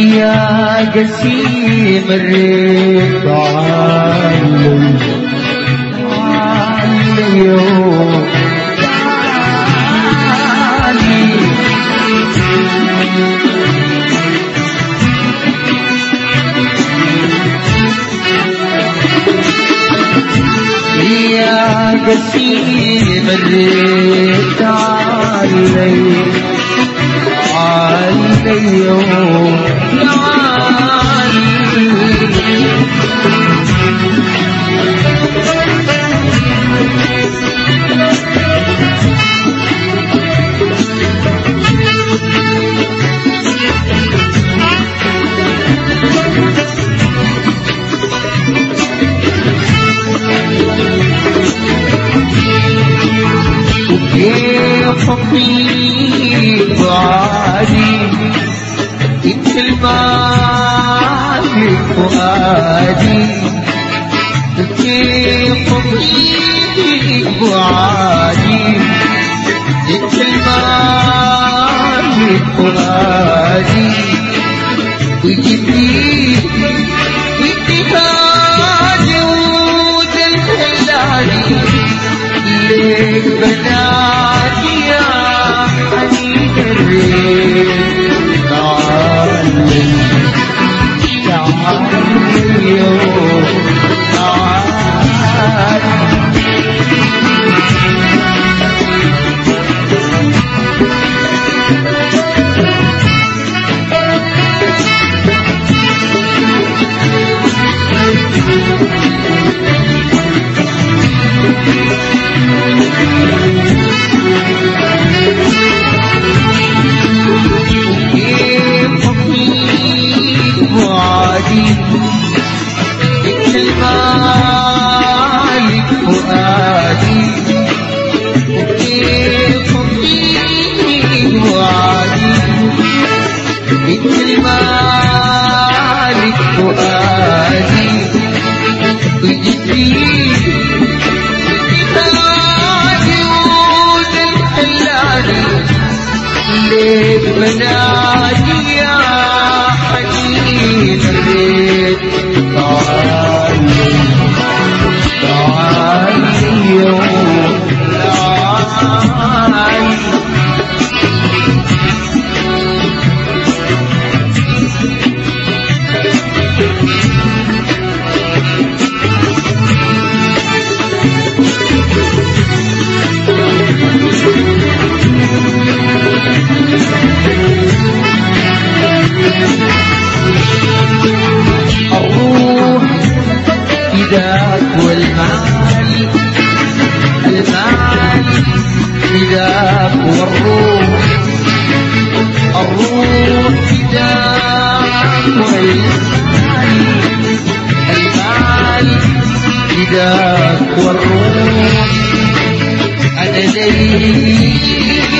يا قسيم الريح تعالي يوم يا قسيم الريح تعالي يوم حبيب عادي انت المالك فؤادي انت حبيب عادي انت المالك فؤادي وجديد اتفاقي وجلالي ليك بناتي يا حنين الريح تعالي يوم تعالي المالك فؤادي وجديد اتفاقي وجلالي ليك بنادي يا حنين الريح تعالي يوم تعالي الروح فداك والمال فداك والروح فداك والمال فداك والروح أنا ليك